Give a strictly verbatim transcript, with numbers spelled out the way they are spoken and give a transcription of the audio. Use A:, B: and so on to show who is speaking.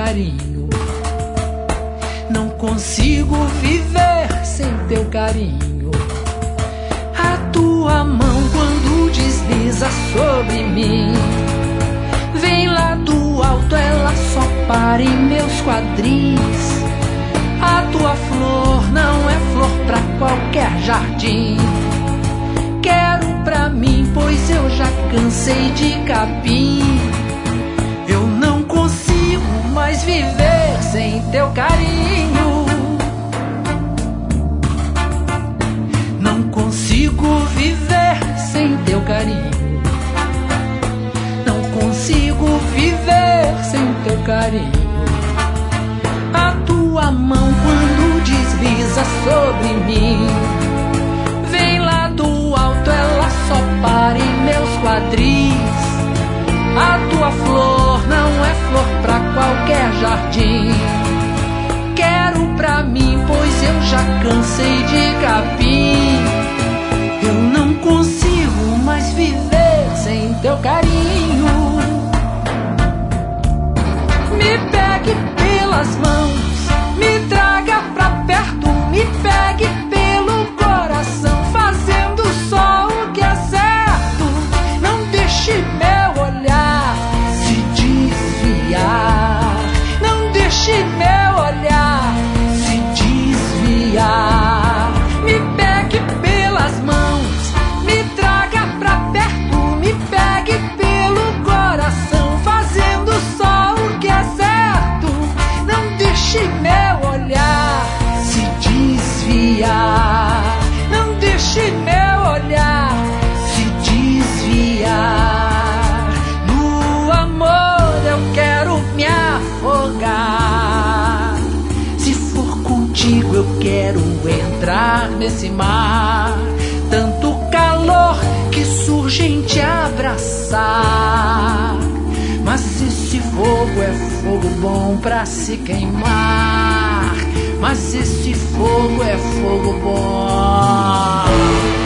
A: carinho. Não consigo viver sem teu carinho. A tua mão quando desliza sobre mim, vem lá do alto, ela só para em meus quadris. A tua flor não é flor pra qualquer jardim. Quero pra mim, pois eu já cansei de capim. Eu não consigo mais viver sem teu carinho. Não consigo viver sem teu carinho. Não consigo viver sem teu carinho. A tua mão quando desliza sobre mim, vem lá do alto, ela só para em meus quadris. A tua flor não é flor pra qualquer jardim. Quero pra mim, pois eu já cansei de capim. Eu não consigo mais viver sem teu carinho. Me pegue pelas mãos, me traga pra perto, me pegue pelo coração, fazendo só o que é certo. Não deixe meu olhar se desviar. Não deixe meu olhar se desviar. Me pegue pelas mãos, me traga pra perto, me pegue pelo coração, fazendo só o que é certo. Não deixe meu olhar se desviar. Não deixe meu olhar se desviar. No amor eu quero me afogar. Se for contigo eu quero entrar nesse mar. Tanto calor que surge em te abraçar. Mas esse fogo é fogo bom pra se queimar. Mas esse fogo é fogo bom.